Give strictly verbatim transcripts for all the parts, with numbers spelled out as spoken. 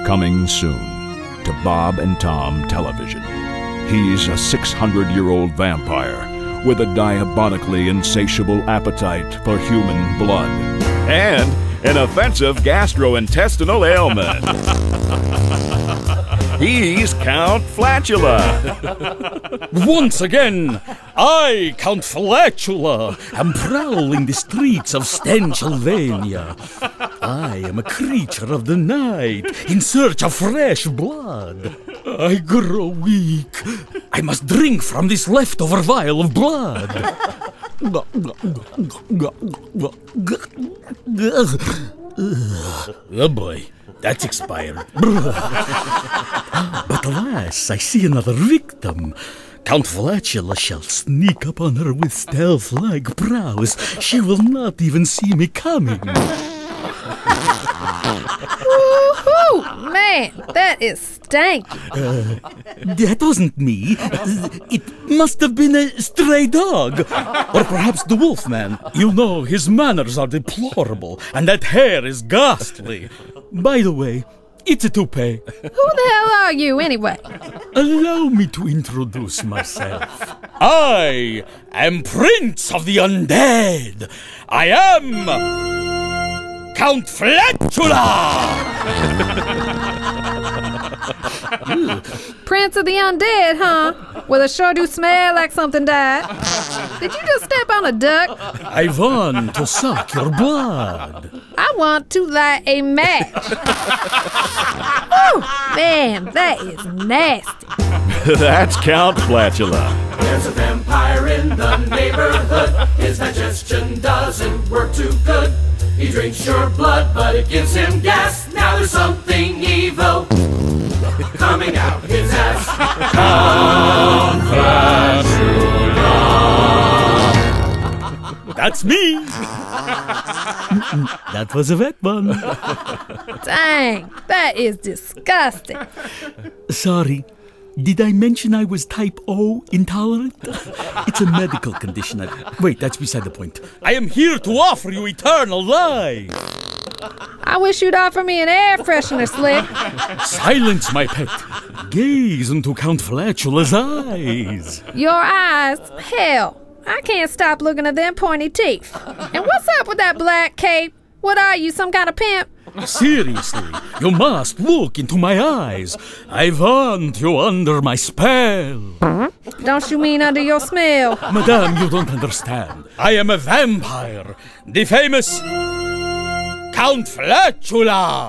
Coming soon to Bob and Tom Television. He's a six hundred year old vampire with a diabolically insatiable appetite for human blood and an offensive gastrointestinal ailment. He's Count Flatula. Once again, I, Count Flatula, am prowling the streets of Stenchylvania. I am a creature of the night in search of fresh blood. I grow weak. I must drink from this leftover vial of blood. Oh boy, that's expired. But alas, I see another victim. Count Flatula shall sneak upon her with stealth-like prowess. She will not even see me coming. Woohoo! Man, that is stanky. Uh, that wasn't me. It must have been a stray dog. Or perhaps the wolfman. You know, his manners are deplorable, and that hair is ghastly. By the way, it's a toupee. Who the hell are you, anyway? Allow me to introduce myself. I am Prince of the Undead. I am Count Flatula! Prince of the Undead, huh? Well, it sure do smell like something died. Did you just step on a duck? I want to suck your blood. I want to light a match. Oh, man, that is nasty. That's Count Flatula. There's a vampire in the neighborhood. His digestion doesn't work too good. He drinks your blood, but it gives him gas. Now there's something evil coming out his ass. Count Flatula. That's me. That was a wet one. Dang, that is disgusting. Sorry. Did I mention I was type O intolerant? It's a medical condition. I... Wait, that's beside the point. I am here to offer you eternal life. I wish you'd offer me an air freshener, Slick. Silence, my pet. Gaze into Count Flatula's eyes. Your eyes? Hell, I can't stop looking at them pointy teeth. And what's up with that black cape? What are you, some kind of pimp? Seriously, you must look into my eyes. I want you under my spell. Don't you mean under your smell? Madame, you don't understand. I am a vampire. The famous Count Flatula.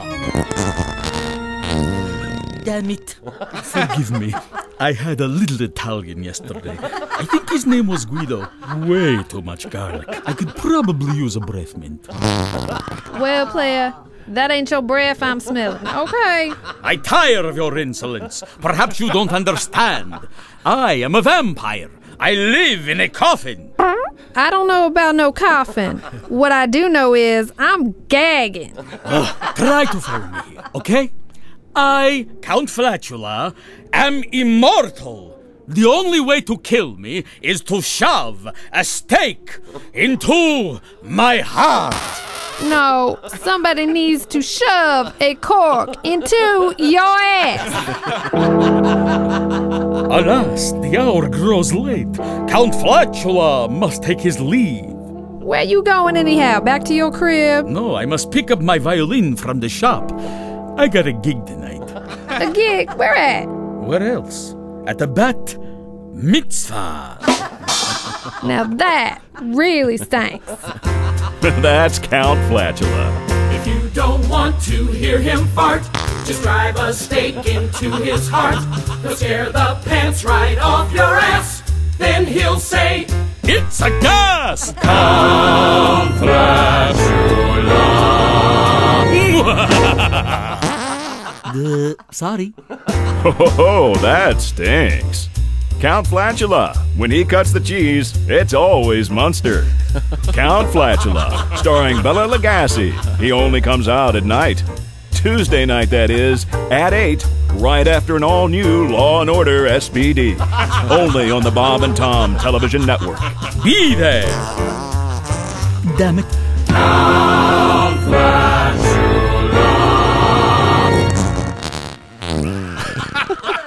Damn it. Forgive me. I had a little Italian yesterday. I think his name was Guido. Way too much garlic. I could probably use a breath mint. Well, player, that ain't your breath I'm smelling, okay? I tire of your insolence. Perhaps you don't understand. I am a vampire. I live in a coffin. I don't know about no coffin. What I do know is I'm gagging. Uh, try to follow me here, okay? I, Count Flatula, am immortal. The only way to kill me is to shove a stake into my heart. No, somebody needs to shove a cork into your ass. Alas, the hour grows late. Count Flatula must take his leave. Where you going anyhow? Back to your crib? No, I must pick up my violin from the shop. I got a gig tonight. A gig? Where at? Where else? At the Bat Mitzvah. Now that really stinks. That's Count Flatula. If you don't want to hear him fart, just drive a stake into his heart. He'll scare the pants right off your ass. Then he'll say, it's a gas! Count Flatula. uh, sorry. Oh, that stinks. Count Flatula. When he cuts the cheese, it's always Munster. Count Flatula, starring Bela Lugosi. He only comes out at night. Tuesday night, that is, at eight, right after an all-new Law and Order S P D. Only on the Bob and Tom Television Network. Be there! Damn it. Count Flatula. Bye.